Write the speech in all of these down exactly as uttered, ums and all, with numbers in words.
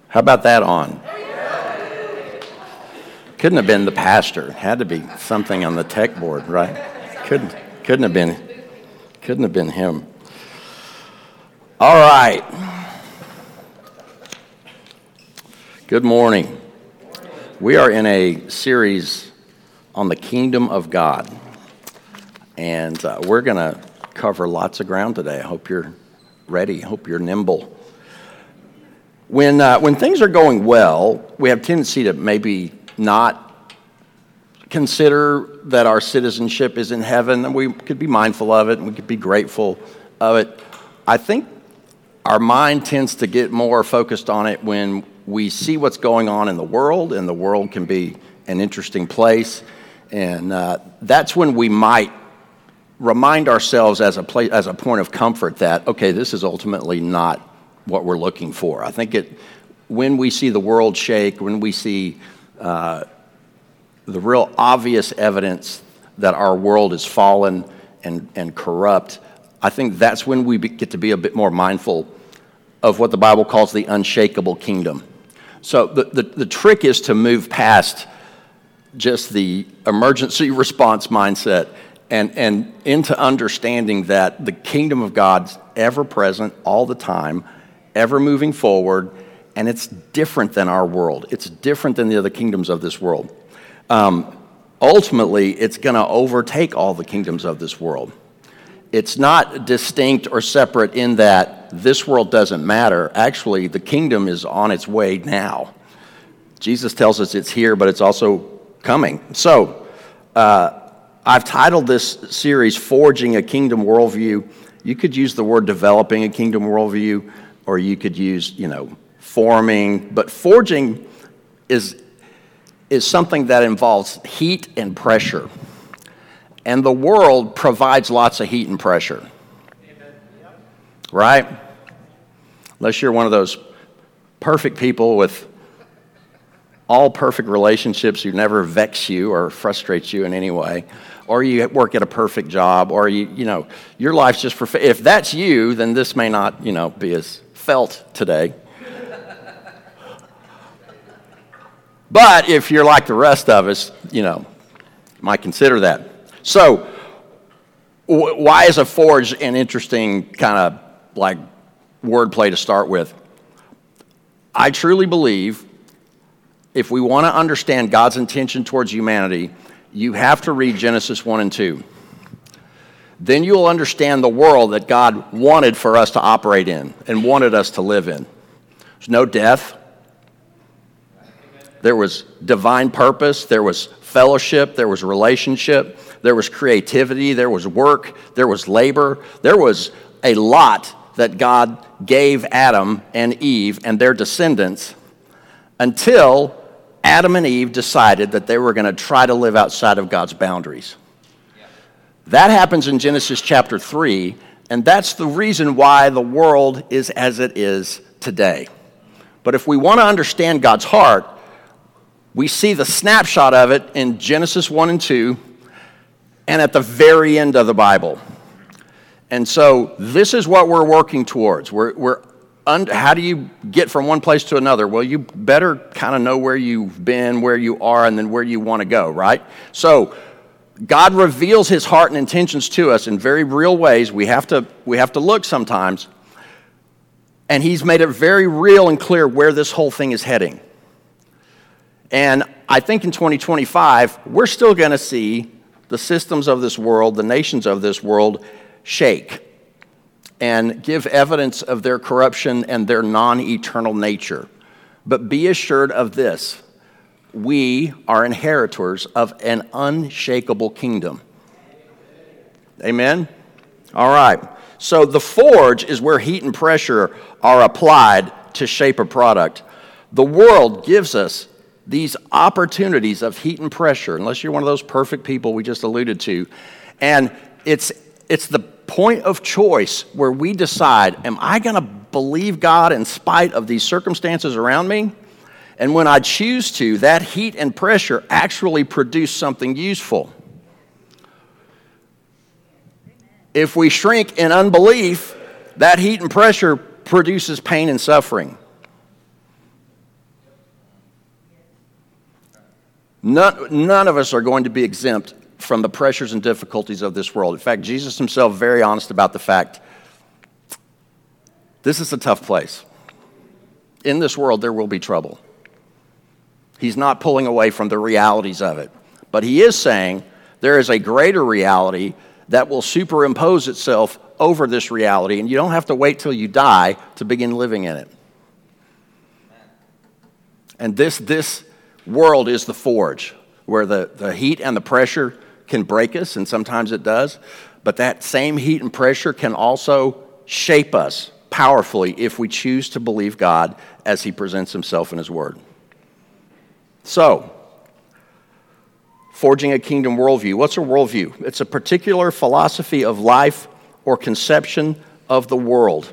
How about that on? Couldn't have been the pastor. Had to be something on the tech board, right? Couldn't couldn't have been couldn't have been him. All right. Good morning. We are in a series on the kingdom of God, and uh, we're going to cover lots of ground today. I hope you're ready. I hope you're nimble. When uh, when things are going well, we have tendency to maybe not consider that our citizenship is in heaven, and we could be mindful of it, and we could be grateful of it. I think our mind tends to get more focused on it when we see what's going on in the world, and the world can be an interesting place, and uh, that's when we might remind ourselves as a place, as a point of comfort that, okay, this is ultimately not what we're looking for. I think it, when we see the world shake, when we see uh, the real obvious evidence that our world is fallen and, and corrupt, I think that's when we be, get to be a bit more mindful of what the Bible calls the unshakable kingdom. So the, the, the trick is to move past just the emergency response mindset and, and into understanding that the kingdom of God's ever present all the time, ever moving forward, and it's different than our world. It's different than the other kingdoms of this world. Um, ultimately, it's going to overtake all the kingdoms of this world. It's not distinct or separate in that this world doesn't matter. Actually, the kingdom is on its way now. Jesus tells us it's here, but it's also coming. So, uh, I've titled this series, Forging a Kingdom Worldview. You could use the word developing a kingdom worldview, or you could use, you know, forming. But forging is, is something that involves heat and pressure. And the world provides lots of heat and pressure. Right? Unless you're one of those perfect people with all perfect relationships who never vex you or frustrate you in any way, or you work at a perfect job, or you, you know, your life's just perfect. If that's you, then this may not, you know, be as felt today. But if you're like the rest of us, you know, might consider that. So, w- why is a forge an interesting kind of like wordplay to start with? I truly believe if we want to understand God's intention towards humanity, you have to read Genesis one and two. Then you'll understand the world that God wanted for us to operate in and wanted us to live in. There's no death. There was divine purpose. There was fellowship. There was relationship. There was creativity. There was work. There was labor. There was a lot that God gave Adam and Eve and their descendants until Adam and Eve decided that they were going to try to live outside of God's boundaries. That happens in Genesis chapter three, and that's the reason why the world is as it is today. But if we want to understand God's heart, we see the snapshot of it in Genesis one and two and at the very end of the Bible. And so this is what we're working towards. We're, we're un- how do you get from one place to another? Well, you better kind of know where you've been, where you are, and then where you want to go, right? So God reveals his heart and intentions to us in very real ways. We have to, we have to look sometimes. And he's made it very real and clear where this whole thing is heading. And I think in twenty twenty-five, we're still going to see the systems of this world, the nations of this world, shake and give evidence of their corruption and their non-eternal nature. But be assured of this. We are inheritors of an unshakable kingdom. Amen? All right. So the forge is where heat and pressure are applied to shape a product. The world gives us these opportunities of heat and pressure, unless you're one of those perfect people we just alluded to. And it's it's the point of choice where we decide, am I going to believe God in spite of these circumstances around me? And when I choose to, that heat and pressure actually produce something useful. If we shrink in unbelief, that heat and pressure produces pain and suffering. None, none of us are going to be exempt from the pressures and difficulties of this world. In fact, Jesus himself very honest about the fact this is a tough place. In this world, there will be trouble. He's not pulling away from the realities of it. But he is saying there is a greater reality that will superimpose itself over this reality, and you don't have to wait till you die to begin living in it. And this, this world is the forge where the, the heat and the pressure can break us, and sometimes it does. But that same heat and pressure can also shape us powerfully if we choose to believe God as he presents himself in his word. So, forging a kingdom worldview. What's a worldview? It's a particular philosophy of life or conception of the world.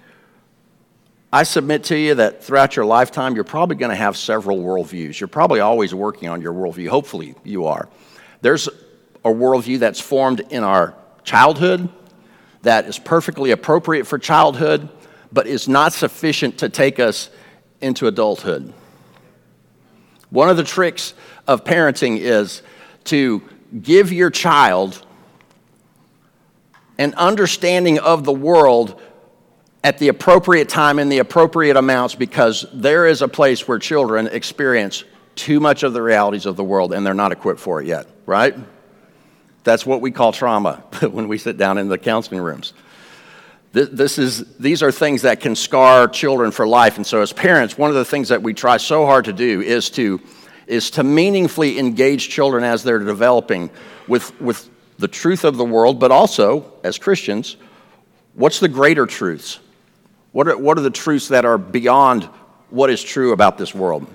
I submit to you that throughout your lifetime, you're probably going to have several worldviews. You're probably always working on your worldview. Hopefully you are. There's a worldview that's formed in our childhood that is perfectly appropriate for childhood, but is not sufficient to take us into adulthood. One of the tricks of parenting is to give your child an understanding of the world at the appropriate time in the appropriate amounts, because there is a place where children experience too much of the realities of the world and they're not equipped for it yet, right? That's what we call trauma when we sit down in the counseling rooms. This is, these are things that can scar children for life. And so as parents, one of the things that we try so hard to do is to, is to meaningfully engage children as they're developing with, with the truth of the world, but also, as Christians, what's the greater truths? What are, what are the truths that are beyond what is true about this world?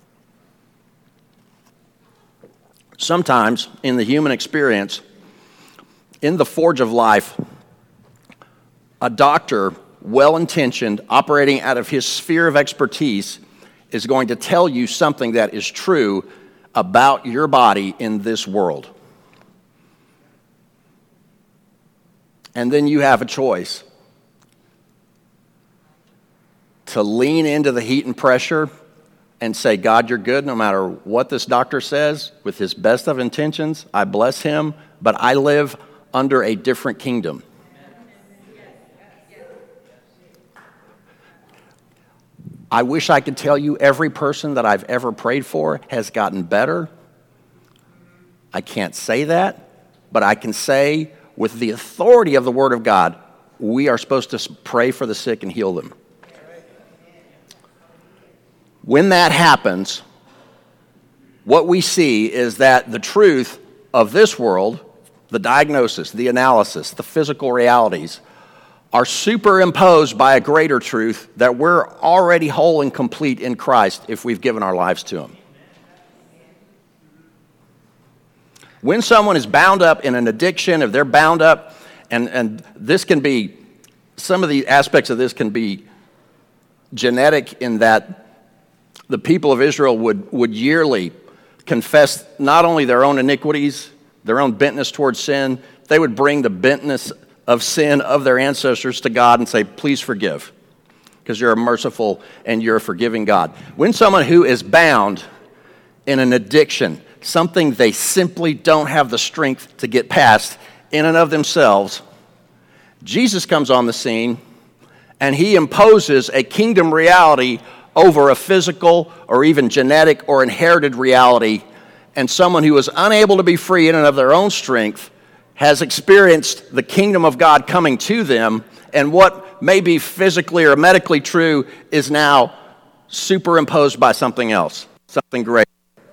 Sometimes in the human experience, in the forge of life, a doctor, well-intentioned, operating out of his sphere of expertise, is going to tell you something that is true about your body in this world. And then you have a choice to lean into the heat and pressure and say, God, you're good no matter what this doctor says. With his best of intentions, I bless him, but I live under a different kingdom. I wish I could tell you every person that I've ever prayed for has gotten better. I can't say that, but I can say with the authority of the Word of God, we are supposed to pray for the sick and heal them. When that happens, what we see is that the truth of this world, the diagnosis, the analysis, the physical realities, are superimposed by a greater truth that we're already whole and complete in Christ if we've given our lives to him. When someone is bound up in an addiction, if they're bound up, and, and this can be, some of the aspects of this can be genetic in that the people of Israel would, would yearly confess not only their own iniquities, their own bentness towards sin, they would bring the bentness of sin of their ancestors to God and say, please forgive, because you're a merciful and you're a forgiving God. When someone who is bound in an addiction, something they simply don't have the strength to get past in and of themselves, Jesus comes on the scene and he imposes a kingdom reality over a physical or even genetic or inherited reality, and someone who is unable to be free in and of their own strength has experienced the kingdom of God coming to them, and what may be physically or medically true is now superimposed by something else, something great.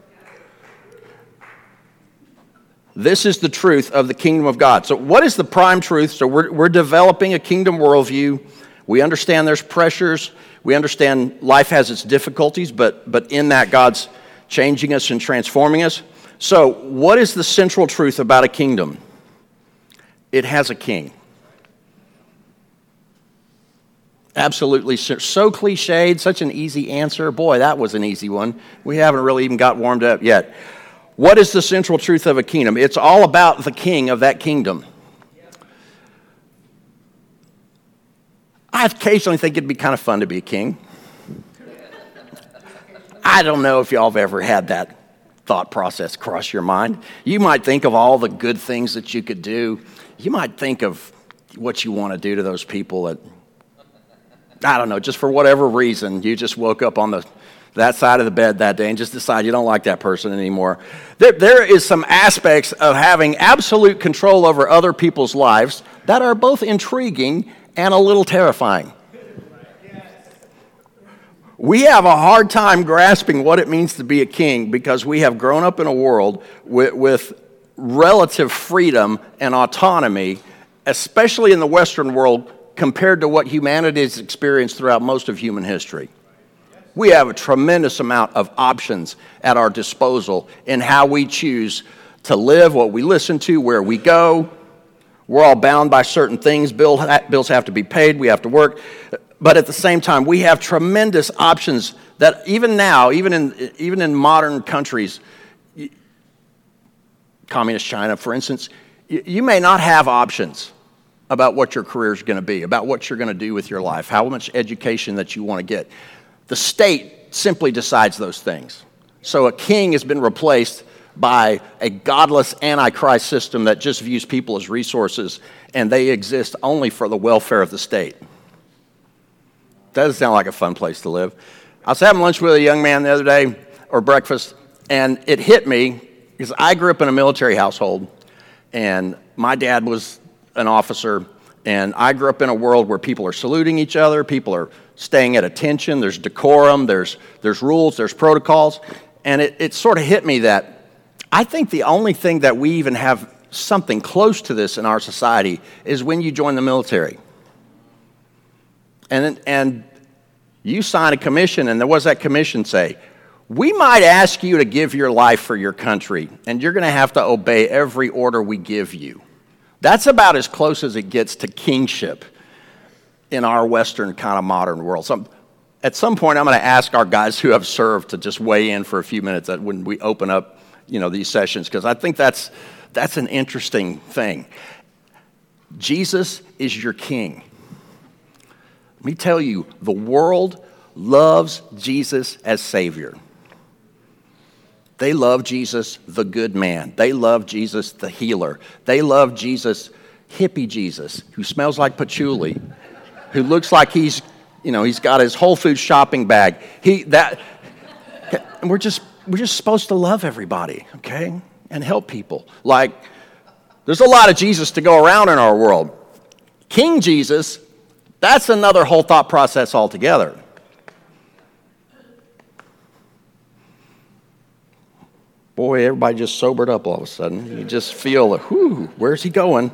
This is the truth of the kingdom of God. So what is the prime truth? So we're, we're developing a kingdom worldview. We understand there's pressures. We understand life has its difficulties, but, but in that God's changing us and transforming us. So what is the central truth about a kingdom? It has a king. Absolutely. So cliched, such an easy answer. Boy, that was an easy one. We haven't really even got warmed up yet. What is the central truth of a kingdom? It's all about the king of that kingdom. I occasionally think it'd be kind of fun to be a king. I don't know if y'all have ever had that thought process cross your mind? You might think of all the good things that you could do. You might think of what you want to do to those people that, I don't know, just for whatever reason, you just woke up on the that side of the bed that day and just decide you don't like that person anymore. There, there is some aspects of having absolute control over other people's lives that are both intriguing and a little terrifying. We have a hard time grasping what it means to be a king because we have grown up in a world with, with relative freedom and autonomy, especially in the Western world, compared to what humanity has experienced throughout most of human history. We have a tremendous amount of options at our disposal in how we choose to live, what we listen to, where we go. We're all bound by certain things. Bill, bills have to be paid. We have to work. But at the same time, we have tremendous options that even now, even in, even in modern countries, communist China, for instance, you, you may not have options about what your career is going to be, about what you're going to do with your life, how much education that you want to get. The state simply decides those things. So a king has been replaced by a godless antichrist system that just views people as resources, and they exist only for the welfare of the state. That doesn't sound like a fun place to live. I was having lunch with a young man the other day, or breakfast, and it hit me because I grew up in a military household, and my dad was an officer, and I grew up in a world where people are saluting each other, people are staying at attention, there's decorum, there's there's rules, there's protocols, and it, it sort of hit me that I think the only thing that we even have something close to this in our society is when you join the military. And, and you sign a commission, and what does that commission say? We might ask you to give your life for your country, and you're going to have to obey every order we give you. That's about as close as it gets to kingship in our Western kind of modern world. So at some point, I'm going to ask our guys who have served to just weigh in for a few minutes when we open up, you know, these sessions, because I think that's that's an interesting thing. Jesus is your king. Let me tell you, the world loves Jesus as Savior. They love Jesus, the good man. They love Jesus, the healer. They love Jesus, hippie Jesus, who smells like patchouli, who looks like he's, you know, he's got his Whole Foods shopping bag. He that, and we're just we're just supposed to love everybody, okay, and help people. Like, there's a lot of Jesus to go around in our world. King Jesus, that's another whole thought process altogether. Boy, everybody just sobered up all of a sudden. You just feel, whew, where's he going?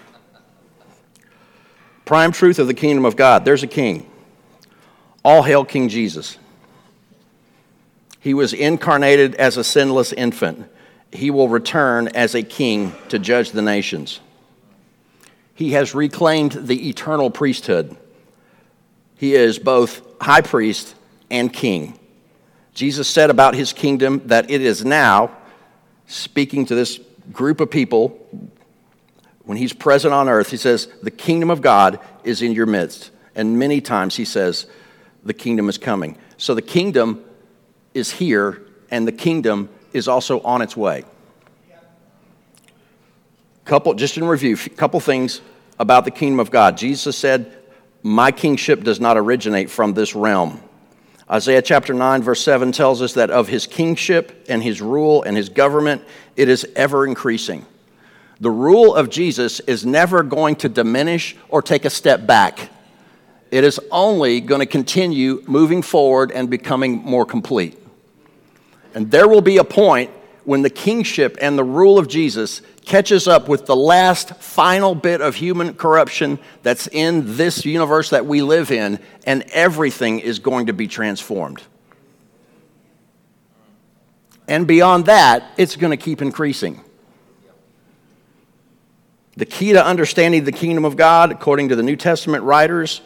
Prime truth of the kingdom of God. There's a king. All hail King Jesus. He was incarnated as a sinless infant. He will return as a king to judge the nations. He has reclaimed the eternal priesthood. He is both high priest and king. Jesus said about his kingdom that it is now, speaking to this group of people, when he's present on earth, he says, the kingdom of God is in your midst. And many times he says, the kingdom is coming. So the kingdom is here, and the kingdom is also on its way. Couple, just in review, a couple things about the kingdom of God. Jesus said, my kingship does not originate from this realm. Isaiah chapter nine, verse seven tells us that of his kingship and his rule and his government, it is ever increasing. The rule of Jesus is never going to diminish or take a step back. It is only going to continue moving forward and becoming more complete. And there will be a point when the kingship and the rule of Jesus catches up with the last final bit of human corruption that's in this universe that we live in, and everything is going to be transformed. And beyond that, it's going to keep increasing. The key to understanding the kingdom of God, according to the New Testament writers,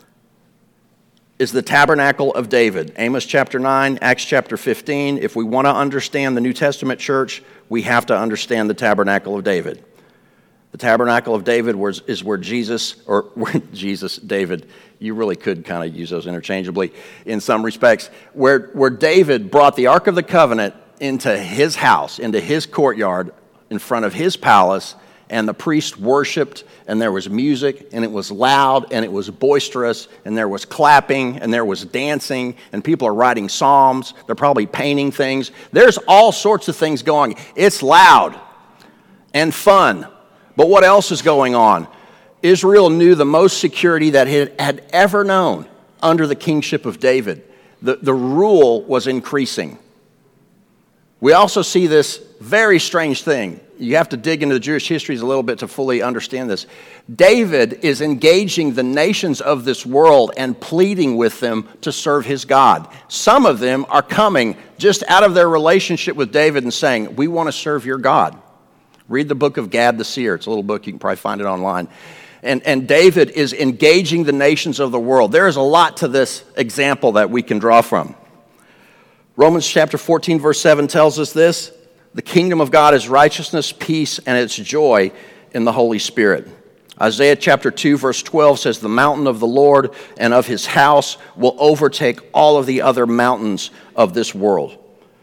is the tabernacle of David. Amos chapter nine, Acts chapter fifteen. If we want to understand the New Testament church, we have to understand the tabernacle of David. The tabernacle of David was, is where Jesus, or where Jesus, David, you really could kind of use those interchangeably in some respects, where, where David brought the Ark of the Covenant into his house, into his courtyard, in front of his palace, and the priest worshiped, and there was music, and it was loud, and it was boisterous, and there was clapping, and there was dancing, and people are writing psalms. They're probably painting things. There's all sorts of things going. It's loud and fun. But what else is going on? Israel knew the most security that it had ever known under the kingship of David. The, the rule was increasing. We also see this very strange thing. You have to dig into the Jewish histories a little bit to fully understand this. David is engaging the nations of this world and pleading with them to serve his God. Some of them are coming just out of their relationship with David and saying, we want to serve your God. Read the book of Gad the Seer. It's a little book. You can probably find it online. And, and David is engaging the nations of the world. There is a lot to this example that we can draw from. Romans chapter fourteen, verse seven tells us this: the kingdom of God is righteousness, peace, and its joy in the Holy Spirit. Isaiah chapter two, verse twelve says, the mountain of the Lord and of his house will overtake all of the other mountains of this world.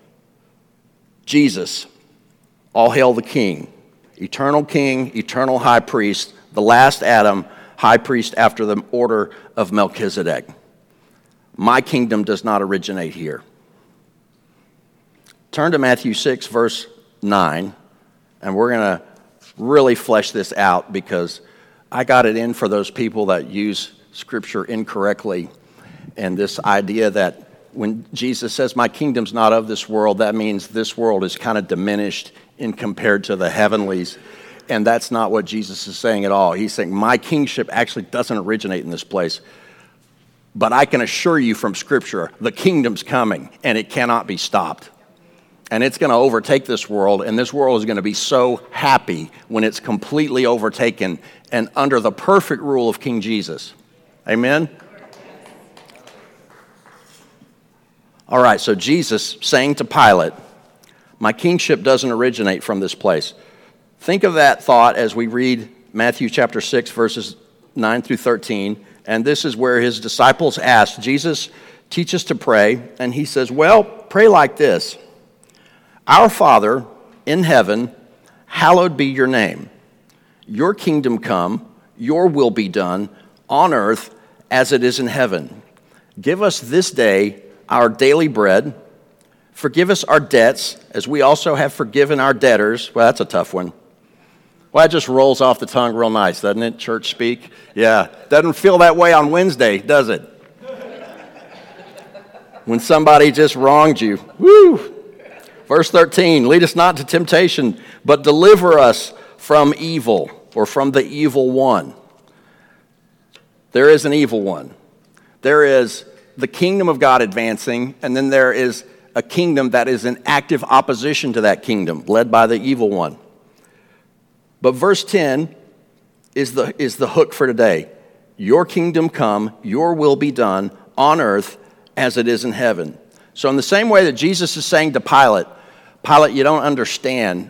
Jesus, all hail the King, eternal King, eternal high priest, the last Adam, high priest after the order of Melchizedek. My kingdom does not originate here. Turn to Matthew six, verse nine, and we're going to really flesh this out because I got it in for those people that use Scripture incorrectly, and this idea that when Jesus says, my kingdom's not of this world, that means this world is kind of diminished in compared to the heavenlies, and that's not what Jesus is saying at all. He's saying, my kingship actually doesn't originate in this place, but I can assure you from Scripture, the kingdom's coming, and it cannot be stopped. And it's going to overtake this world, and this world is going to be so happy when it's completely overtaken and under the perfect rule of King Jesus. Amen? All right, so Jesus saying to Pilate, my kingship doesn't originate from this place. Think of that thought as we read Matthew chapter six, verses nine through thirteen, and this is where his disciples asked, Jesus, teach us to pray, and he says, well, pray like this. Our Father in heaven, hallowed be your name. Your kingdom come, your will be done on earth as it is in heaven. Give us this day our daily bread. Forgive us our debts as we also have forgiven our debtors. Well, that's a tough one. Well, that just rolls off the tongue real nice, doesn't it, church speak? Yeah, doesn't feel that way on Wednesday, does it? When somebody just wronged you. Woo! Verse thirteen, lead us not to temptation, but deliver us from evil, or from the evil one. There is an evil one. There is the kingdom of God advancing, and then there is a kingdom that is in active opposition to that kingdom, led by the evil one. But verse ten is the, is the hook for today. Your kingdom come, your will be done on earth as it is in heaven. So in the same way that Jesus is saying to Pilate, Pilate, you don't understand.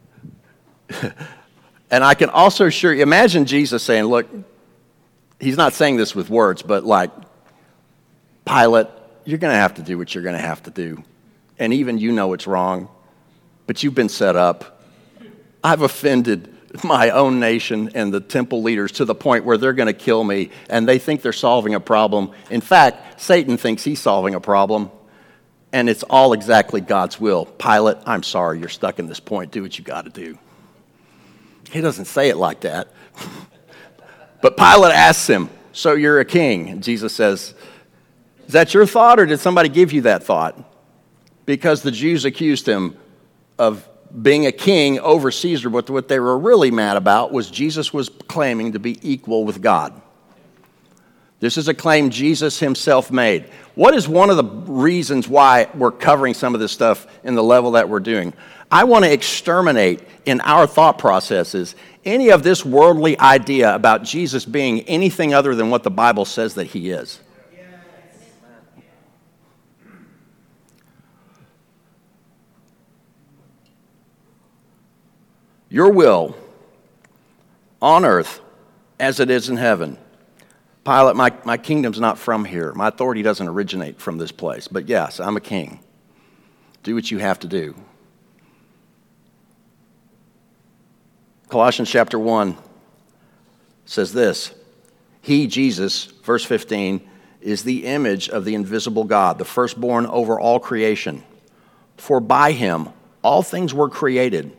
And I can also assure you, imagine Jesus saying, look, he's not saying this with words, but like, Pilate, you're going to have to do what you're going to have to do. And even you know it's wrong, but you've been set up. I've offended my own nation and the temple leaders to the point where they're going to kill me, and they think they're solving a problem. In fact, Satan thinks he's solving a problem. And it's all exactly God's will. Pilate, I'm sorry, you're stuck in this point. Do what you got to do. He doesn't say it like that. But Pilate asks him, so you're a king? And Jesus says, is that your thought, or did somebody give you that thought? Because the Jews accused him of being a king over Caesar, but what they were really mad about was Jesus was claiming to be equal with God. This is a claim Jesus himself made. What is one of the reasons why we're covering some of this stuff in the level that we're doing? I want to exterminate in our thought processes any of this worldly idea about Jesus being anything other than what the Bible says that he is. Your will on earth as it is in heaven. Pilate, my, my kingdom's not from here. My authority doesn't originate from this place. But yes, I'm a king. Do what you have to do. Colossians chapter one says this. He, Jesus, verse fifteen, is the image of the invisible God, the firstborn over all creation. For by him all things were created.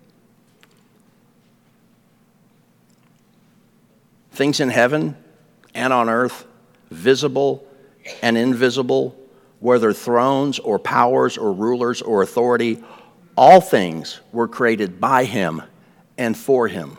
Things in heaven and on earth, visible and invisible, whether thrones or powers or rulers or authority, all things were created by him and for him.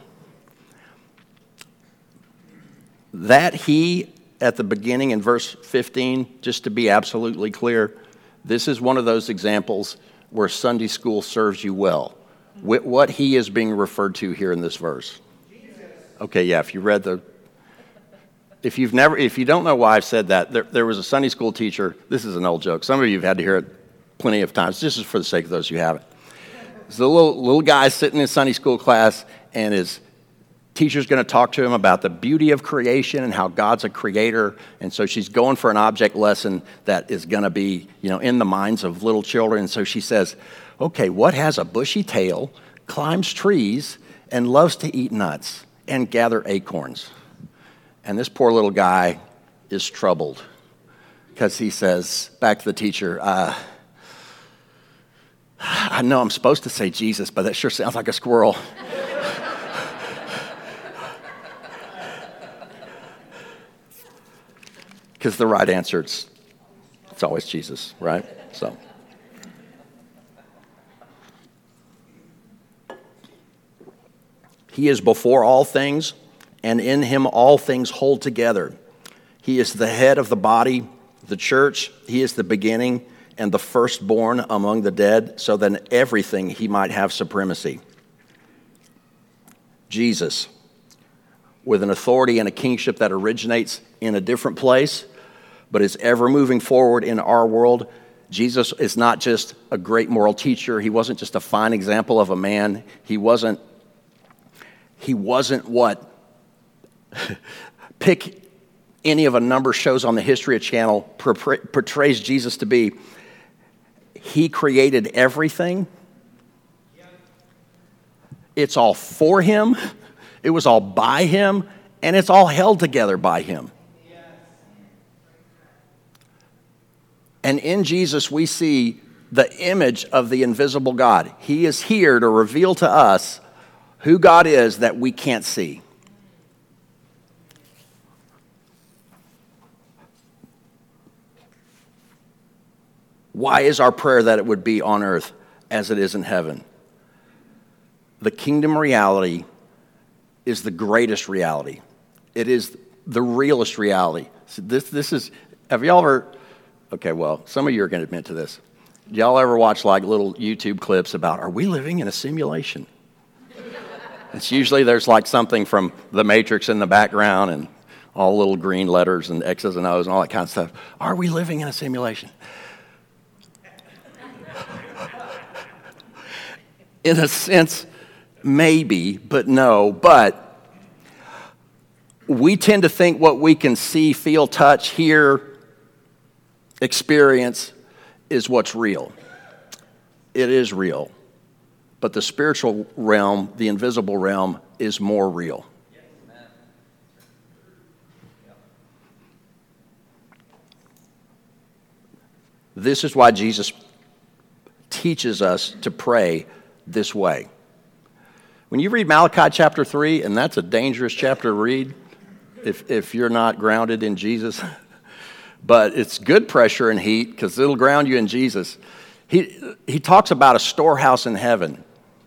That he, at the beginning in verse fifteen, just to be absolutely clear, this is one of those examples where Sunday school serves you well. What he is being referred to here in this verse. Okay, yeah, if you read the, if you've never, if you don't know why I've said that, there, there was a Sunday school teacher, this is an old joke, some of you have had to hear it plenty of times, this is for the sake of those who haven't. There's a little, little guy sitting in Sunday school class, and his teacher's going to talk to him about the beauty of creation and how God's a creator, and so she's going for an object lesson that is going to be, you know, in the minds of little children, and so she says, okay, what has a bushy tail, climbs trees, and loves to eat nuts and gather acorns? And this poor little guy is troubled because he says back to the teacher, uh, I know I'm supposed to say Jesus, but that sure sounds like a squirrel. Because the right answer, it's, it's always Jesus, right? So. He is before all things, and in him all things hold together. He is the head of the body, the church. He is the beginning and the firstborn among the dead, so that in everything he might have supremacy. Jesus, with an authority and a kingship that originates in a different place, but is ever moving forward in our world. Jesus is not just a great moral teacher. He wasn't just a fine example of a man. He wasn't, he wasn't what, pick any of a number of shows on the History Channel portrays Jesus to be. He created everything. It's all for him. It was all by him. And it's all held together by him. And in Jesus, we see the image of the invisible God. He is here to reveal to us who God is that we can't see. Why is our prayer that it would be on earth as it is in heaven? The kingdom reality is the greatest reality. It is the realest reality. So this, this is, have y'all ever, okay, well, some of you are going to admit to this. Do y'all ever watch like little YouTube clips about, are we living in a simulation? It's usually there's like something from The Matrix in the background and all little green letters and X's and O's and all that kind of stuff. Are we living in a simulation? In a sense, maybe, but no. But we tend to think what we can see, feel, touch, hear, experience is what's real. It is real. But the spiritual realm, the invisible realm, is more real. This is why Jesus teaches us to pray this way. When you read Malachi chapter three, and that's a dangerous chapter to read if, if you're not grounded in Jesus, but it's good pressure and heat because it'll ground you in Jesus. He, he talks about a storehouse in heaven.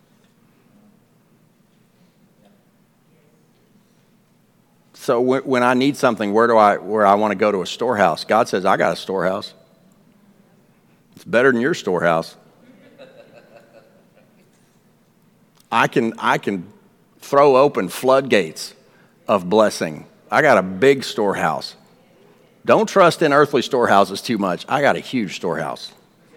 So when, when I need something, where do I where I want to go to a storehouse? God says, I got a storehouse. It's better than your storehouse. I can I can throw open floodgates of blessing. I got a big storehouse. Don't trust in earthly storehouses too much. I got a huge storehouse.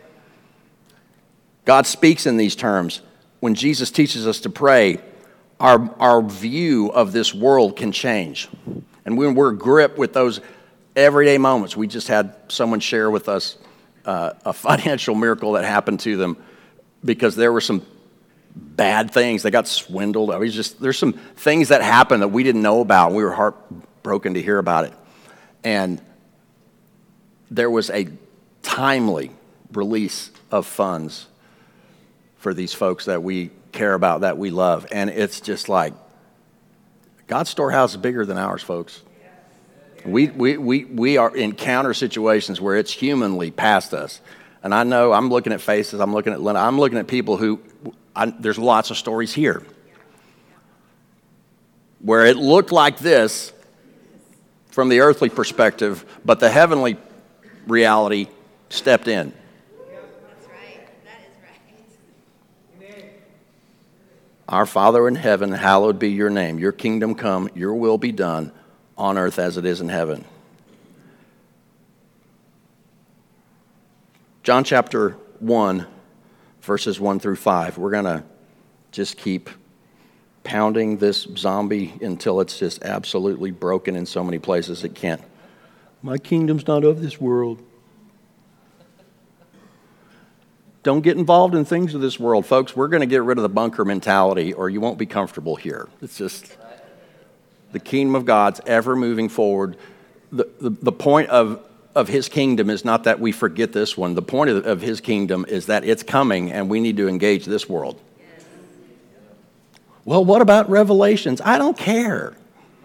God speaks in these terms. When Jesus teaches us to pray, our, our view of this world can change. And when we're gripped with those everyday moments, we just had someone share with us uh, a financial miracle that happened to them because there were some bad things. They got swindled. I mean, just there's some things that happened that we didn't know about, and we were heartbroken to hear about it. And there was a timely release of funds for these folks that we care about, that we love. And it's just like, God's storehouse is bigger than ours, folks. We, we, we, we are encounter situations where it's humanly past us. And I know I'm looking at faces, I'm looking at Linda, I'm looking at people who, I, there's lots of stories here where it looked like this from the earthly perspective, but the heavenly reality stepped in. That's right. That is right. Our Father in heaven, hallowed be your name. Your kingdom come, your will be done on earth as it is in heaven. John chapter one, verses one through five. We're going to just keep pounding this zombie until it's just absolutely broken in so many places it can't. My kingdom's not of this world. Don't get involved in things of this world, folks. We're going to get rid of the bunker mentality or you won't be comfortable here. It's just the kingdom of God's ever moving forward. The, the, the point of, of his kingdom is not that we forget this one. The point of, of his kingdom is that it's coming and we need to engage this world. Yes. Well, what about Revelations? I don't care.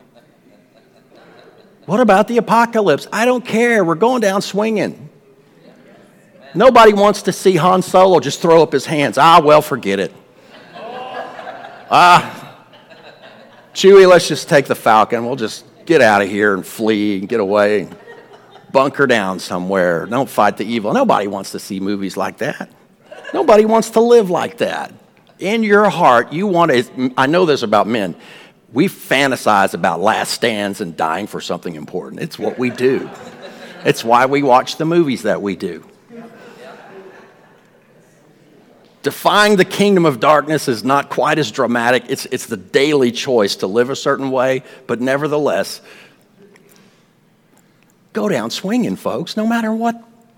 What about the apocalypse? I don't care. We're going down swinging. Nobody wants to see Han Solo just throw up his hands. Ah, well, forget it. Ah, Chewie, let's just take the Falcon. We'll just get out of here and flee and get away. Bunker down somewhere. Don't fight the evil. Nobody wants to see movies like that. Nobody wants to live like that. In your heart, you want to, I know this about men. We fantasize about last stands and dying for something important. It's what we do. It's why we watch the movies that we do. Defying the kingdom of darkness is not quite as dramatic. It's, it's the daily choice to live a certain way, but nevertheless, go down swinging, folks, no matter what.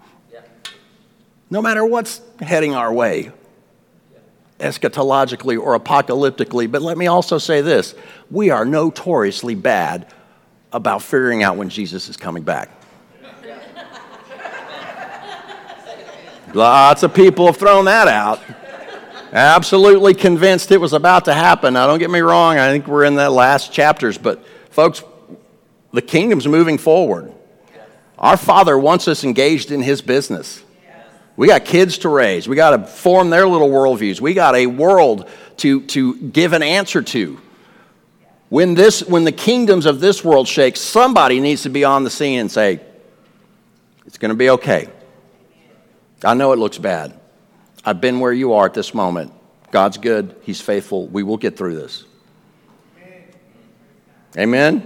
No matter what's heading our way, eschatologically or apocalyptically. But let me also say this. We are notoriously bad about figuring out when Jesus is coming back. Lots of people have thrown that out. Absolutely convinced it was about to happen. Now, don't get me wrong. I think we're in the last chapters. But, folks, the kingdom's moving forward. Our Father wants us engaged in his business. We got kids to raise. We got to form their little worldviews. We got a world to, to give an answer to. When, this, when the kingdoms of this world shake, somebody needs to be on the scene and say, it's going to be okay. I know it looks bad. I've been where you are at this moment. God's good. He's faithful. We will get through this. Amen?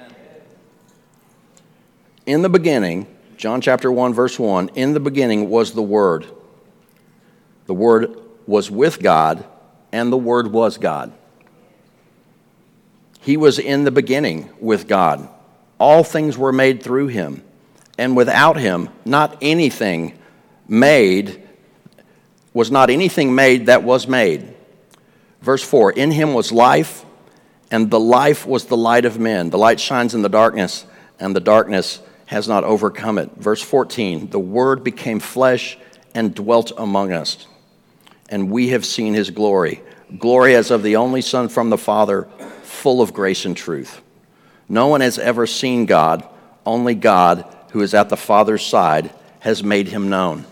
In the beginning, John chapter one, verse one, in the beginning was the Word. The Word was with God, and the Word was God. He was in the beginning with God. All things were made through him, and without him, not anything made, was not anything made that was made. Verse four, in him was life, and the life was the light of men. The light shines in the darkness, and the darkness has not overcome it. Verse fourteen, the Word became flesh and dwelt among us, and we have seen his glory. Glory as of the only Son from the Father, full of grace and truth. No one has ever seen God. Only God, who is at the Father's side, has made him known.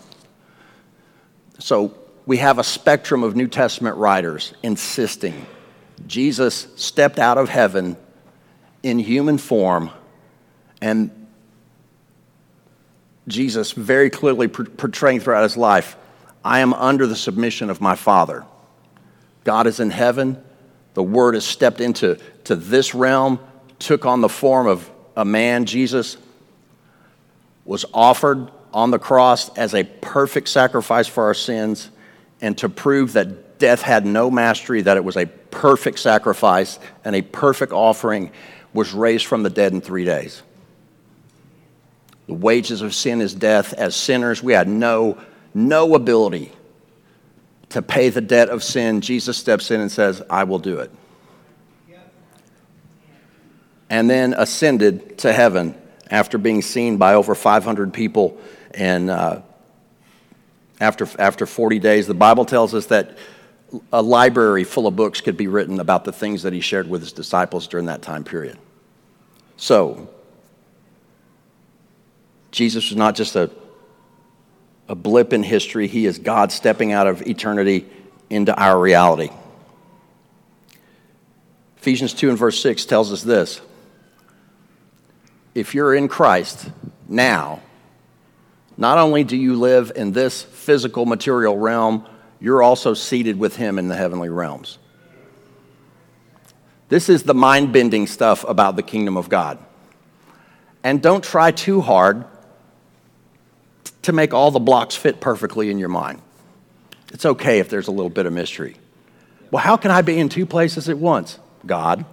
So we have a spectrum of New Testament writers insisting Jesus stepped out of heaven in human form, and Jesus very clearly portraying throughout his life, I am under the submission of my Father. God is in heaven. The Word has stepped into to this realm, took on the form of a man, Jesus, was offered on the cross as a perfect sacrifice for our sins, and to prove that death had no mastery, that it was a perfect sacrifice and a perfect offering, was raised from the dead in three days. The wages of sin is death. As sinners, we had no, no ability to pay the debt of sin. Jesus steps in and says, I will do it. And then ascended to heaven after being seen by over five hundred people. And uh, after, after forty days, the Bible tells us that a library full of books could be written about the things that he shared with his disciples during that time period. So, Jesus was not just a, a blip in history. He is God stepping out of eternity into our reality. Ephesians two and verse six tells us this. If you're in Christ now, not only do you live in this physical material realm, you're also seated with him in the heavenly realms. This is the mind-bending stuff about the kingdom of God. And don't try too hard to make all the blocks fit perfectly in your mind. It's okay if there's a little bit of mystery. Well, how can I be in two places at once? God.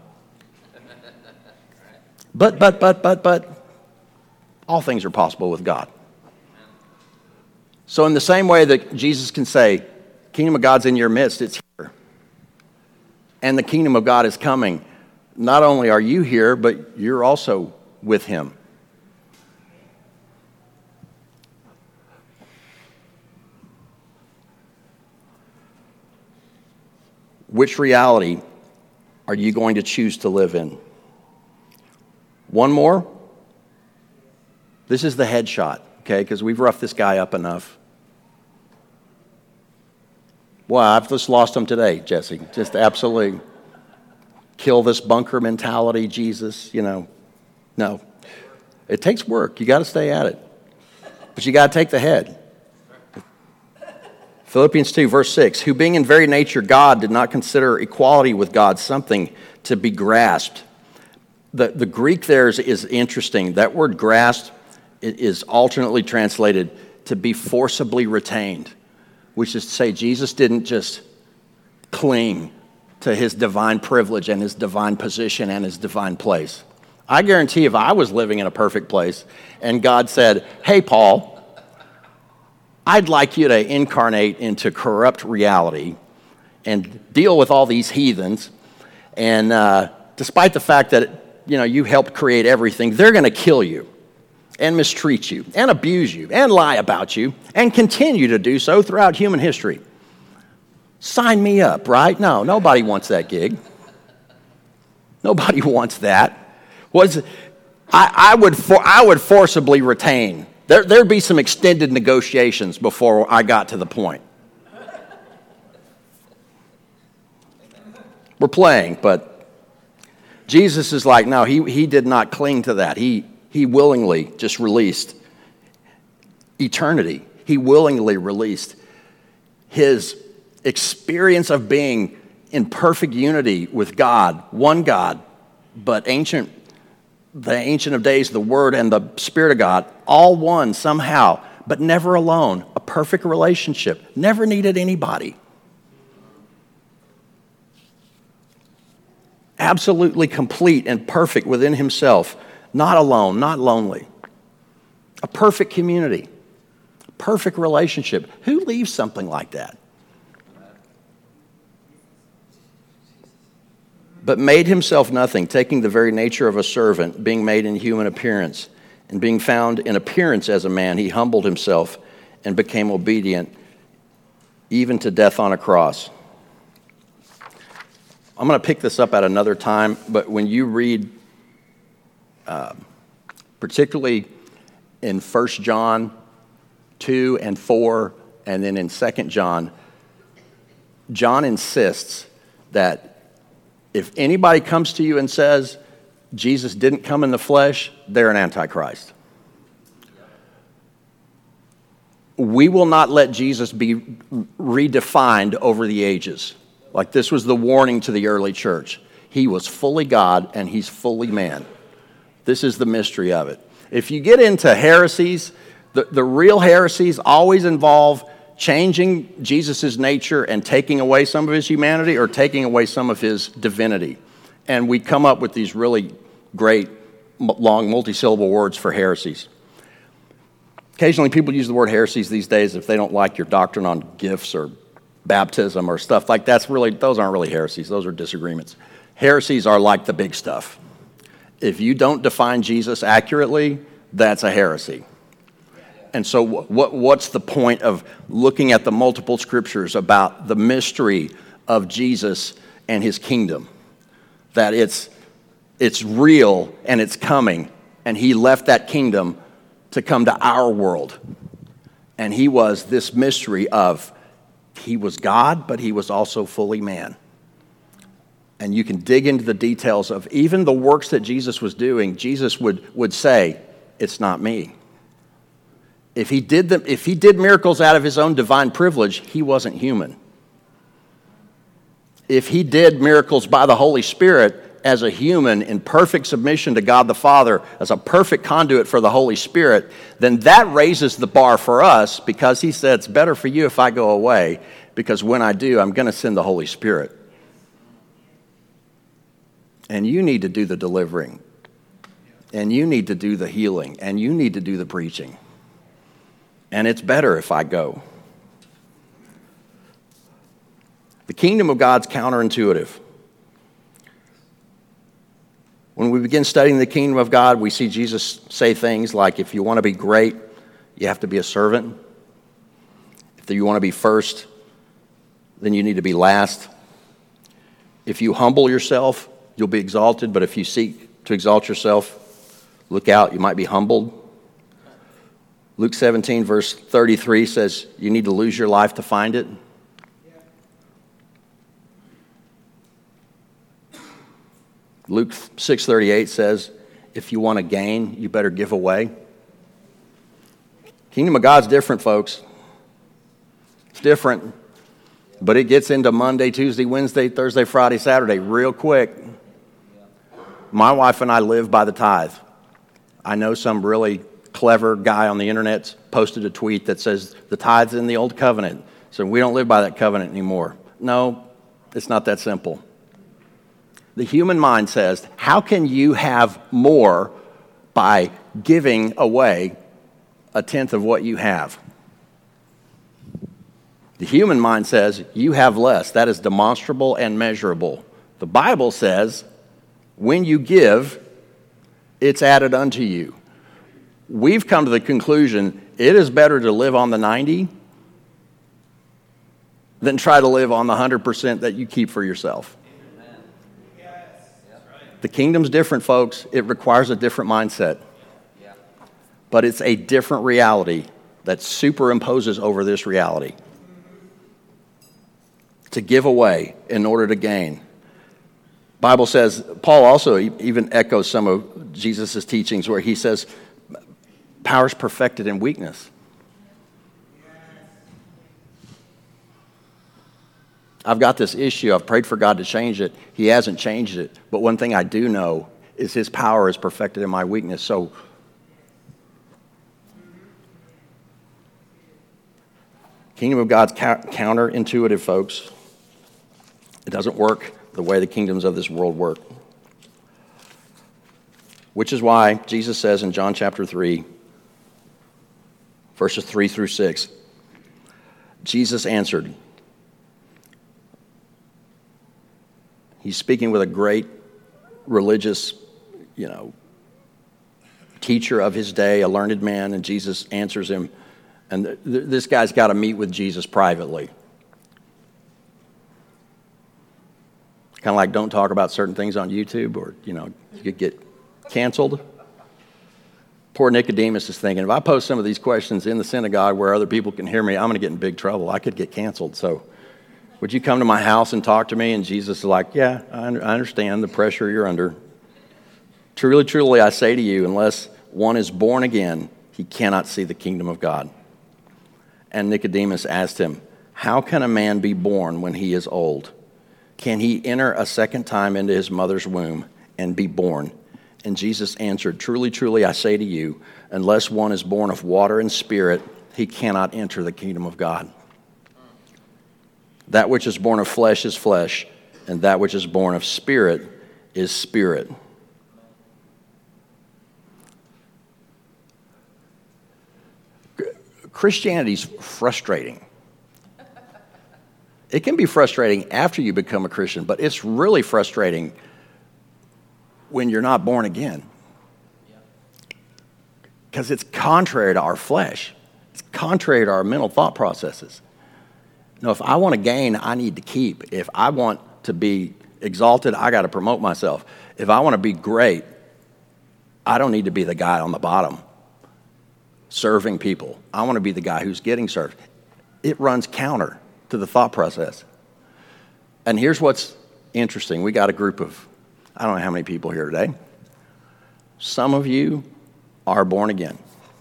But, but, but, but, but, all things are possible with God. So in the same way that Jesus can say, kingdom of God's in your midst, it's here. And the kingdom of God is coming. Not only are you here, but you're also with him. Which reality are you going to choose to live in? One more. This is the headshot, okay, because we've roughed this guy up enough. Well, I've just lost him today, Jesse. Just absolutely kill this bunker mentality, Jesus, you know. No. It takes work. You got to stay at it. But you got to take the head. Philippians two, verse six, who being in very nature God did not consider equality with God something to be grasped. The, the Greek there is, is interesting. That word grasped is alternately translated to be forcibly retained, which is to say Jesus didn't just cling to his divine privilege and his divine position and his divine place. I guarantee if I was living in a perfect place and God said, hey, Paul, I'd like you to incarnate into corrupt reality and deal with all these heathens. And uh, despite the fact that, you know, you helped create everything, they're going to kill you and mistreat you and abuse you and lie about you and continue to do so throughout human history. Sign me up, right? No, nobody wants that gig. Nobody wants that. Was I, I would for, I would forcibly retain. There, there'd be some extended negotiations before I got to the point. We're playing, but Jesus is like, no, he, he did not cling to that. He, he willingly just released eternity. He willingly released his experience of being in perfect unity with God, one God, but ancient the Ancient of Days, the Word, and the Spirit of God, all one somehow, but never alone. A perfect relationship. Never needed anybody. Absolutely complete and perfect within himself. Not alone, not lonely. A perfect community. A perfect relationship. Who leaves something like that? But made himself nothing, taking the very nature of a servant, being made in human appearance, and being found in appearance as a man, he humbled himself and became obedient, even to death on a cross. I'm going to pick this up at another time, but when you read, uh, particularly in First John two and four, and then in Second John, John insists that if anybody comes to you and says Jesus didn't come in the flesh, they're an antichrist. We will not let Jesus be redefined over the ages. Like this was the warning to the early church. He was fully God and he's fully man. This is the mystery of it. If you get into heresies, the, the real heresies always involve changing Jesus' nature and taking away some of his humanity or taking away some of his divinity. And we come up with these really great, long, multi-syllable words for heresies. Occasionally people use the word heresies these days if they don't like your doctrine on gifts or baptism or stuff like that's really, those aren't really heresies. Those are disagreements. Heresies are like the big stuff. If you don't define Jesus accurately, that's a heresy. And so what, what's the point of looking at the multiple scriptures about the mystery of Jesus and his kingdom? That it's, it's real and it's coming, and he left that kingdom to come to our world. And he was this mystery of, he was God, but he was also fully man. And you can dig into the details of even the works that Jesus was doing. Jesus would, would say, it's not me. If he did them, if he did miracles out of his own divine privilege, he wasn't human. If he did miracles by the Holy Spirit as a human in perfect submission to God the Father, as a perfect conduit for the Holy Spirit, then that raises the bar for us, because he said, it's better for you if I go away, because when I do, I'm going to send the Holy Spirit. And you need to do the delivering. And you need to do the healing. And you need to do the preaching. And it's better if I go. The kingdom of God's counterintuitive. When we begin studying the kingdom of God, we see Jesus say things like, if you want to be great, you have to be a servant. If you want to be first, then you need to be last. If you humble yourself, you'll be exalted. But if you seek to exalt yourself, look out, you might be humbled. Luke seventeen, verse thirty-three says, you need to lose your life to find it. Luke six thirty-eight says, if you want to gain, you better give away. Kingdom of God's different, folks. It's different. But it gets into Monday, Tuesday, Wednesday, Thursday, Friday, Saturday real quick. My wife and I live by the tithe. I know some really clever guy on the internet posted a tweet that says the tithe's in the old covenant, so we don't live by that covenant anymore. No, it's not that simple. The human mind says, how can you have more by giving away a tenth of what you have? The human mind says, you have less. That is demonstrable and measurable. The Bible says, when you give, it's added unto you. We've come to the conclusion it is better to live on the ninety than try to live on the one hundred percent that you keep for yourself. Amen. Yes. The kingdom's different, folks. It requires a different mindset. Yeah. But it's a different reality that superimposes over this reality. To give away in order to gain. Bible says, Paul also even echoes some of Jesus' teachings where he says, power is perfected in weakness. I've got this issue. I've prayed for God to change it. He hasn't changed it. But one thing I do know is his power is perfected in my weakness. So kingdom of God's counterintuitive, folks. It doesn't work the way the kingdoms of this world work. Which is why Jesus says in John chapter three, verses three through six, Jesus answered. He's speaking with a great religious, you know, teacher of his day, a learned man, and Jesus answers him. And th- th- this guy's got to meet with Jesus privately. Kind of like don't talk about certain things on YouTube, or, you know, you could get canceled. Poor Nicodemus is thinking, if I post some of these questions in the synagogue where other people can hear me, I'm going to get in big trouble. I could get canceled. So would you come to my house and talk to me? And Jesus is like, yeah, I, un- I understand the pressure you're under. Truly, truly, I say to you, unless one is born again, he cannot see the kingdom of God. And Nicodemus asked him, how can a man be born when he is old? Can he enter a second time into his mother's womb and be born? And Jesus answered, truly, truly, I say to you, unless one is born of water and spirit, he cannot enter the kingdom of God. That which is born of flesh is flesh, and that which is born of spirit is spirit. Christianity's frustrating. It can be frustrating after you become a Christian, but it's really frustrating when you're not born again. Because it's contrary to our flesh. It's contrary to our mental thought processes. No, if I want to gain, I need to keep. If I want to be exalted, I got to promote myself. If I want to be great, I don't need to be the guy on the bottom serving people. I want to be the guy who's getting served. It runs counter to the thought process. And here's what's interesting. We got a group of, I don't know how many people here today. Some of you are born again.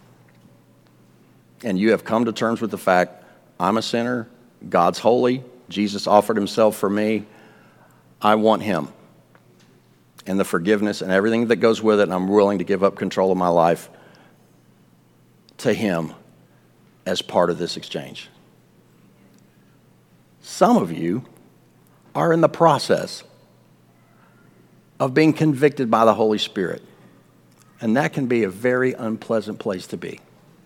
And you have come to terms with the fact, I'm a sinner, God's holy, Jesus offered himself for me, I want him and the forgiveness and everything that goes with it, and I'm willing to give up control of my life to him as part of this exchange. Some of you are in the process of being convicted by the Holy Spirit, and that can be a very unpleasant place to be.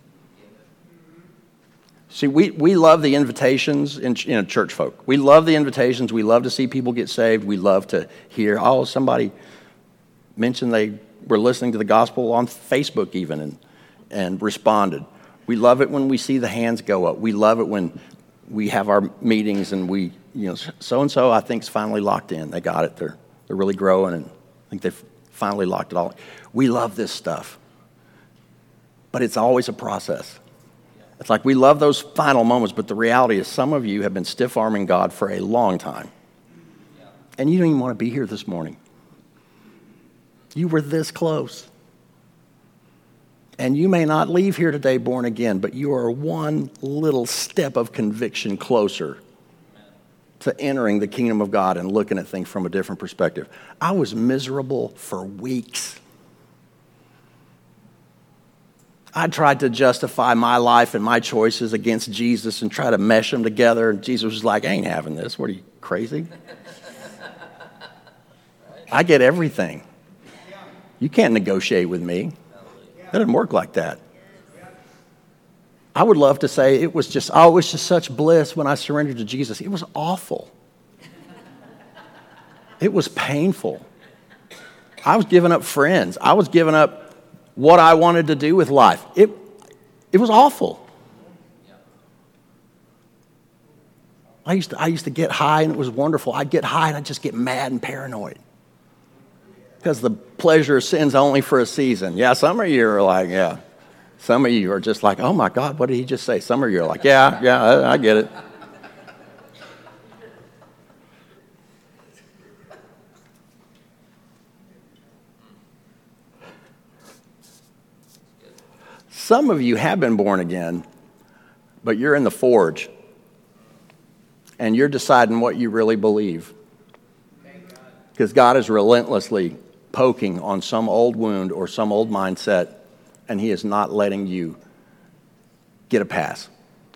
See, we, we love the invitations in you know, church folk. We love the invitations. We love to see people get saved. We love to hear, oh, somebody mentioned they were listening to the gospel on Facebook even and, and responded. We love it when we see the hands go up. We love it when we have our meetings and we, you know, so-and-so I think is finally locked in. They got it. They're, they're really growing and I think they've finally locked it all. We love this stuff. But it's always a process. It's like we love those final moments, but the reality is some of you have been stiff-arming God for a long time. And you don't even want to be here this morning. You were this close. And you may not leave here today born again, but you are one little step of conviction closer to entering the kingdom of God and looking at things from a different perspective. I was miserable for weeks. I tried to justify my life and my choices against Jesus and try to mesh them together. And Jesus was like, I ain't having this. What are you, crazy? I get everything. You can't negotiate with me. It doesn't work like that. I would love to say it was just, oh, it was just such bliss when I surrendered to Jesus. It was awful. It was painful. I was giving up friends. I was giving up what I wanted to do with life. It, it was awful. I used to, I used to get high and it was wonderful. I'd get high and I'd just get mad and paranoid. Because the pleasure of sin's only for a season. Yeah, some of you are like, yeah. Some of you are just like, oh my God, what did he just say? Some of you are like, yeah, yeah, I, I get it. Some of you have been born again, but you're in the forge, and you're deciding what you really believe. Because God is relentlessly poking on some old wound or some old mindset, and he is not letting you get a pass.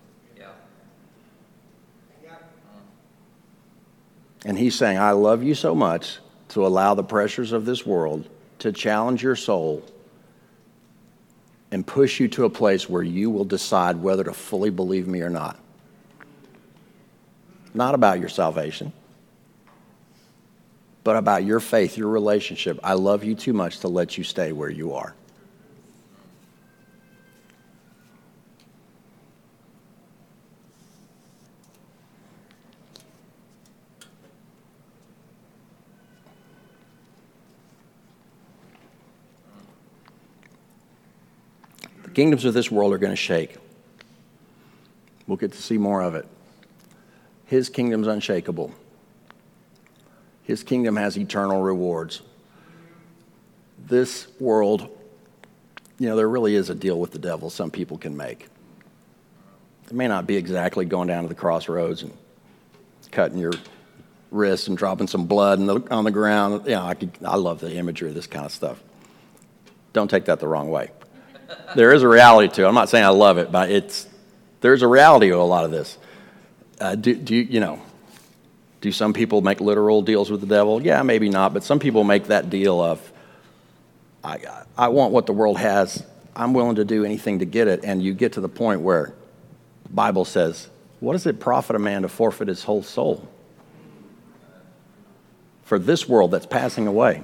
And he's saying, I love you so much to allow the pressures of this world to challenge your soul and push you to a place where you will decide whether to fully believe me or not. Not about your salvation, but about your faith, your relationship. I love you too much to let you stay where you are. The kingdoms of this world are going to shake. We'll get to see more of it. His kingdom's unshakable. His kingdom has eternal rewards. This world, you know, there really is a deal with the devil some people can make. It may not be exactly going down to the crossroads and cutting your wrists and dropping some blood on the, on the ground. You know, I, could, I love the imagery of this kind of stuff. Don't take that the wrong way. There is a reality to it. I'm not saying I love it, but it's there's a reality to a lot of this. Uh, do, do you, you know, do some people make literal deals with the devil? Yeah, maybe not, but some people make that deal of, I, I want what the world has. I'm willing to do anything to get it, and you get to the point where The Bible says, what does it profit a man to forfeit his whole soul for this world that's passing away?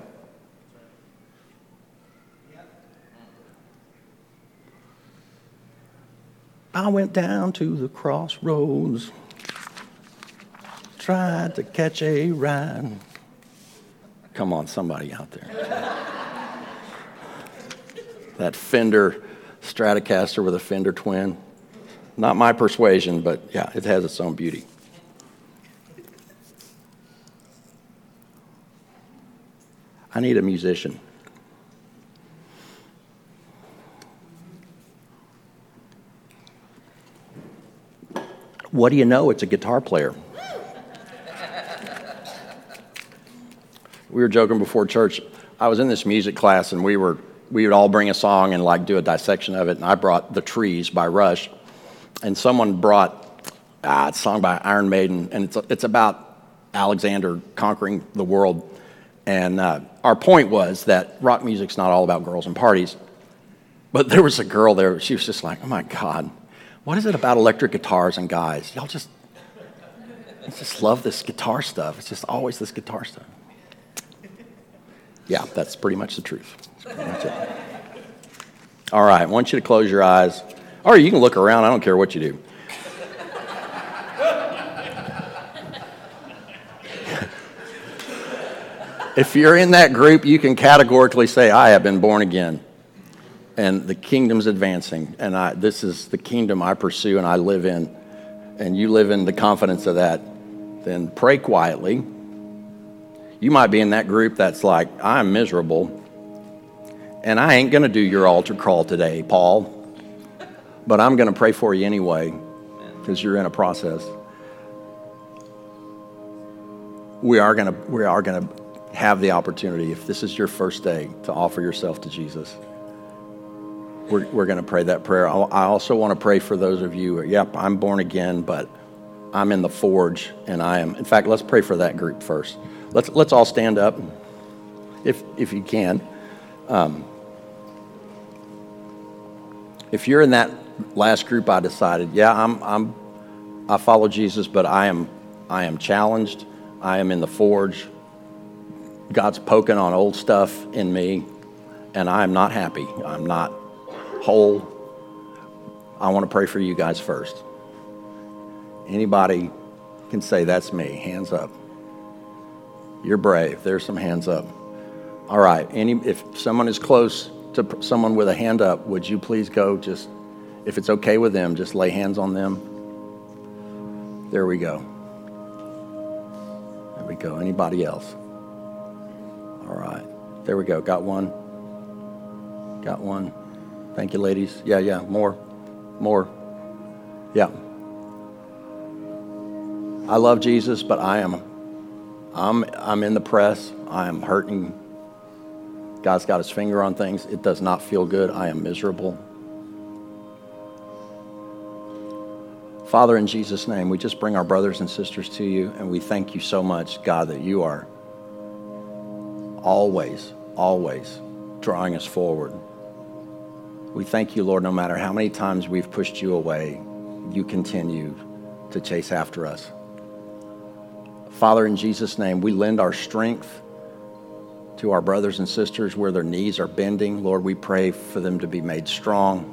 I went down to the crossroads, tried to catch a ride. Come on, somebody out there. That Fender Stratocaster with a Fender Twin. Not my persuasion, but yeah, it has its own beauty. I need a musician. What do you know? It's a guitar player. We were joking before church. I was in this music class, and we were we would all bring a song and like do a dissection of it. And I brought "The Trees" by Rush, and someone brought ah, it's a song by Iron Maiden, and it's it's about Alexander conquering the world. And uh, our point was that rock music's not all about girls and parties. But there was a girl there. She was just like, "Oh my God, what is it about electric guitars and guys? Y'all just, I just love this guitar stuff. It's just always this guitar stuff." Yeah, that's pretty much the truth. That's pretty much it. All right, I want you to close your eyes. Or you can look around. I don't care what you do. If you're in that group, you can categorically say, "I have been born again, and the kingdom's advancing, and I, this is the kingdom I pursue and I live in," and you live in the confidence of that, then pray quietly. You might be in that group that's like, "I'm miserable, and I ain't going to do your altar call today, Paul, but I'm going to pray for you anyway because you're in a process." We are going to we are going to have the opportunity, if this is your first day, to offer yourself to Jesus. We're, we're going to pray that prayer. I also want to pray for those of you, yep, I'm born again, but I'm in the forge, and I am. In fact, let's pray for that group first. Let's let's all stand up, if if you can. Um, if you're in that last group, I decided, yeah, I'm I'm I follow Jesus, but I am I am challenged. I am in the forge. God's poking on old stuff in me, and I am not happy. I'm not whole. I want to pray for you guys first. Anybody can say, "That's me." Hands up. You're brave. There's some hands up. All right. Any, if someone is close to someone with a hand up, would you please go just, if it's okay with them, just lay hands on them. There we go. There we go. Anybody else? All right. There we go. Got one. Got one. Thank you, ladies. Yeah, yeah. More. More. Yeah. I love Jesus, but I am I'm I'm in the press. I am hurting. God's got his finger on things. It does not feel good. I am miserable. Father, in Jesus' name, we just bring our brothers and sisters to you, and we thank you so much, God, that you are always, always drawing us forward. We thank you, Lord, no matter how many times we've pushed you away, you continue to chase after us. Father, in Jesus' name, we lend our strength to our brothers and sisters where their knees are bending. Lord, we pray for them to be made strong.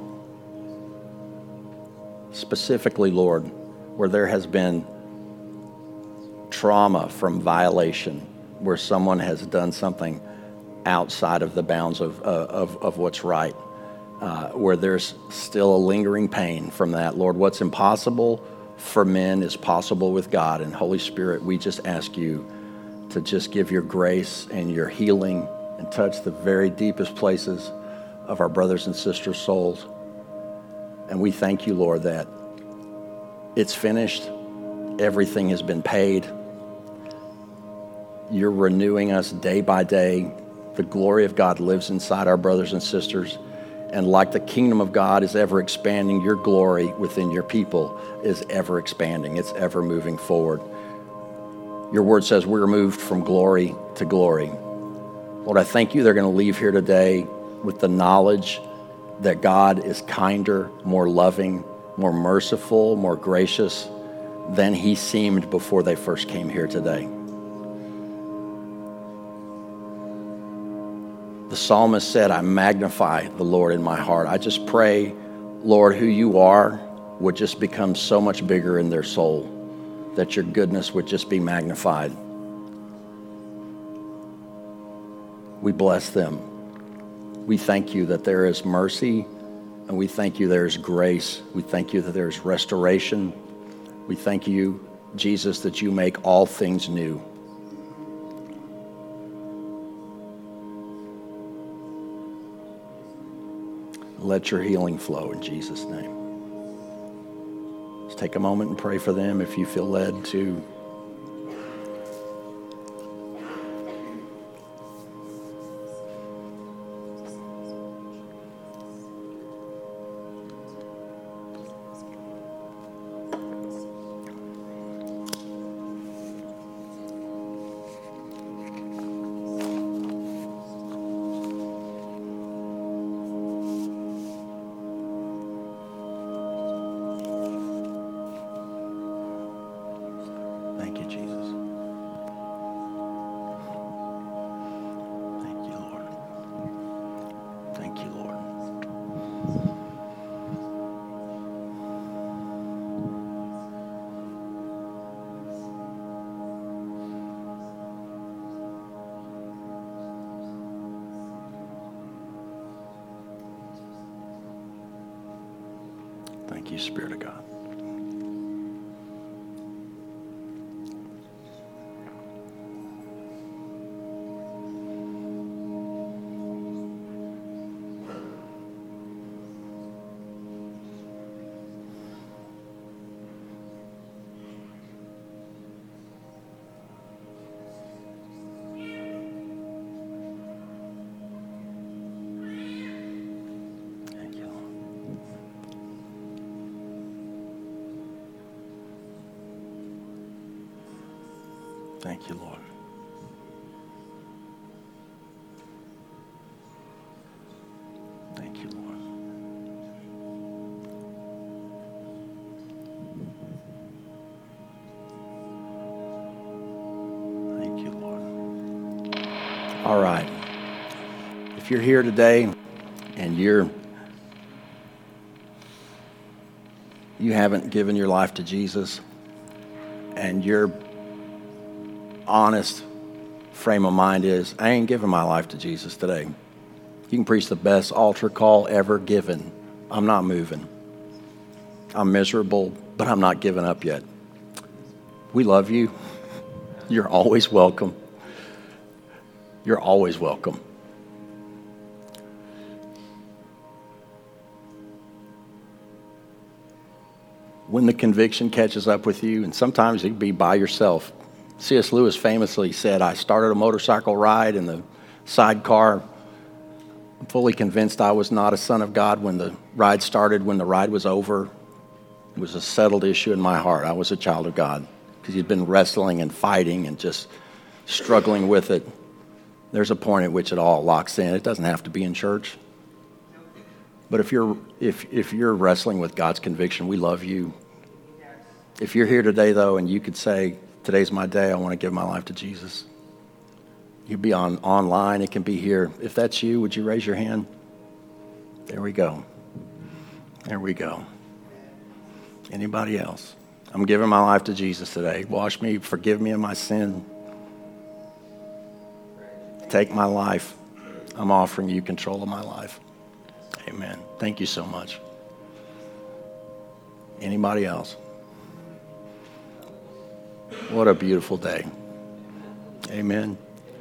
Specifically, Lord, where there has been trauma from violation, where someone has done something outside of the bounds of, uh, of, of what's right, uh, where there's still a lingering pain from that. Lord, what's impossible for men is possible with God. And Holy Spirit, we just ask you to just give your grace and your healing and touch the very deepest places of our brothers and sisters' souls. And we thank you, Lord, that it's finished. Everything has been paid. You're renewing us day by day. The glory of God lives inside our brothers and sisters. And like the kingdom of God is ever expanding, your glory within your people is ever expanding. It's ever moving forward. Your word says we're moved from glory to glory. Lord, I thank you they're going to leave here today with the knowledge that God is kinder, more loving, more merciful, more gracious than he seemed before they first came here today. The psalmist said, I magnify the Lord in my heart. I just pray, Lord, who you are would just become so much bigger in their soul, that your goodness would just be magnified. We bless them. We thank you that there is mercy, and we thank you there is grace. We thank you that there is restoration. We thank you, Jesus, that you make all things new. Let your healing flow in Jesus' name. Let's take a moment and pray for them if you feel led to. Thank you, Jesus. Thank you, Lord. Thank you, Lord. Thank you, Spirit of God. Thank you, Lord. Thank you, Lord. Thank you, Lord. Thank you, Lord. All right. If you're here today and you're you haven't given your life to Jesus, and your honest frame of mind is, I ain't giving my life to Jesus today. You can preach the best altar call ever given. I'm not moving. I'm miserable, but I'm not giving up yet. We love you. You're always welcome. You're always welcome. When the conviction catches up with you, and sometimes it can be by yourself. C S Lewis famously said, I started a motorcycle ride in the sidecar. I'm fully convinced I was not a son of God when the ride started. When the ride was over, it was a settled issue in my heart. I was a child of God because he'd been wrestling and fighting and just struggling with it. There's a point at which it all locks in. It doesn't have to be in church. But if you're if if you're wrestling with God's conviction, we love you. If you're here today, though, and you could say, today's my day, I want to give my life to Jesus. You'd be on online. It can be here. If that's you, would you raise your hand? There we go. There we go. Anybody else? I'm giving my life to Jesus today. Wash me, forgive me of my sin. Take my life. I'm offering you control of my life. Amen. Thank you so much. Anybody else? What a beautiful day. Amen.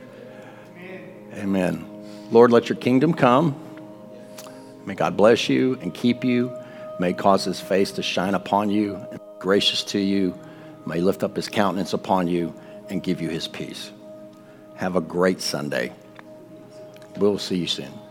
Amen. Lord, let your kingdom come. May God bless you and keep you. May he cause his face to shine upon you, and be gracious to you. May he lift up his countenance upon you and give you his peace. Have a great Sunday. We'll see you soon.